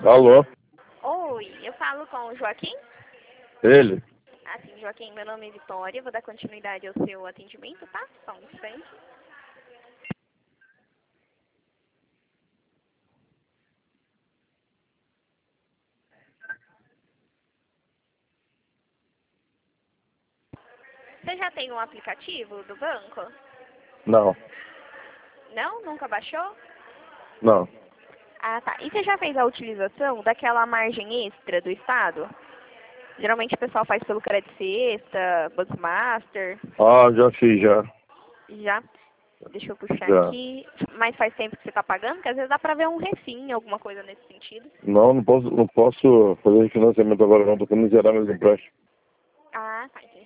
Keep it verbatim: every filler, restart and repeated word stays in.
Alô? Oi, eu falo com o Joaquim? Ele? Ah, sim, Joaquim, meu nome é Vitória, vou dar continuidade ao seu atendimento, tá? Só um instante. Você já tem um aplicativo do banco? Não. Não? Nunca baixou? Não. Ah, tá. E você já fez a utilização daquela margem extra do Estado? Geralmente o pessoal faz pelo Crédito Sexta, Bankmaster. Ah, já fiz, já. Já? Deixa eu puxar Já. aqui. Mas faz tempo que você tá pagando? Porque às vezes dá pra ver um refim, alguma coisa nesse sentido. Não, não posso, não posso fazer financiamento agora não, tô querendo zerar meus empréstimos. Ah, tá.